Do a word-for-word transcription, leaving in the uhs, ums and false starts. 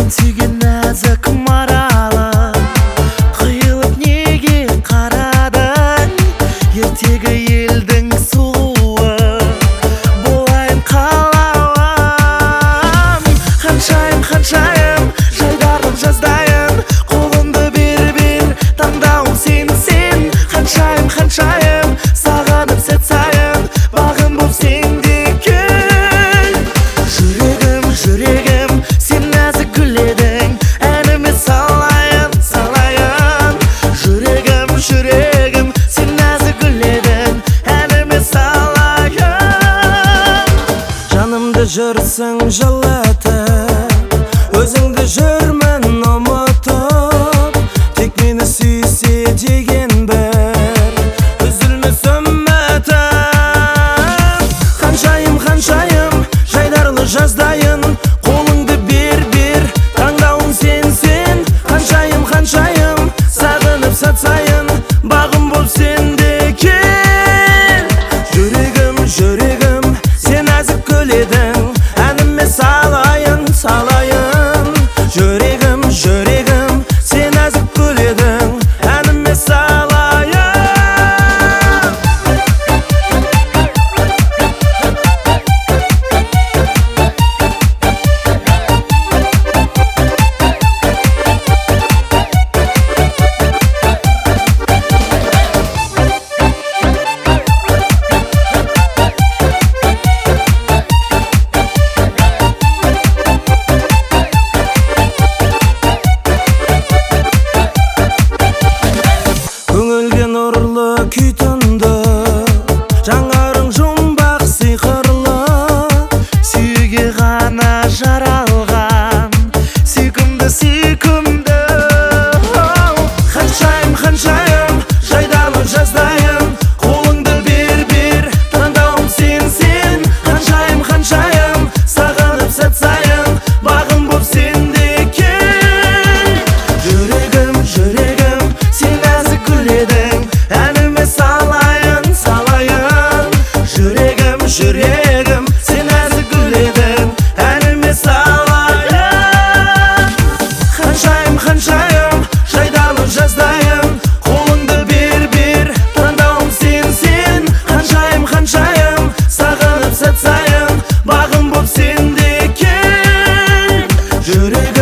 Сен сүйген нәзік маралы, қиылып неге қарадың? Ертегі елдің суы болайын қалауым. Ханшайым, ханшайым, жайдарлым жаздайын, қолымды бер бер, таңдауым сенсің. Ханшайым, ханшайым, сағынып сәт сайын, бағым боп сенде күн. Жүрегім, жүрегім, сен нәзік гүл едің, әніме салайын, салайын. Жүрегім, жүрегім, сен нәзік гүл едің, әніме салайын. Жанымды жүрсің жылатып, өзіңді жүрмін ұмытып, тек мені сүйсе деген бір үзілмес үмітім. Ханшайым, ханшайым, жайдарлы жаздайын, қолыңды бер бер, таңдауым сенсің. Ханшайым, ханшайым, сағынып сәт сайын, бағым боп сенде кел. Жүрегім, жүрегім, сен нәзік гүл едің, әніме салайын, салайын. Жүрегім, жүрегім, сен нәзік гүл едің, әніме салайын. Көңілге нұрлы күй тұнды, жаңарың жұмбақ сиқырлы, сүйге ғана жаралған сүйкімді, сүйкімді. Ханшайым, ханшайым, жайдарлы жаздайын, қолыңды бер бер, таңдауым сенсің. Ханшайым, ханшайым, сағынып сәт сайын, бағым боп сенде кел. Жүрегім, жүрегім, сен нәзік гүл едің, әніме салайын, салайын. Жүрегім, жүрегім, сен нәзік гүл едің, әніме салайын. Ханшайым, ханшайым, жайдарлы жаздайын, қолыңды бер бер, таңдауым сенсің. Ханшайым, ханшайым, сағынып сәт сайын, бағым боп сенде кел. Жүрегім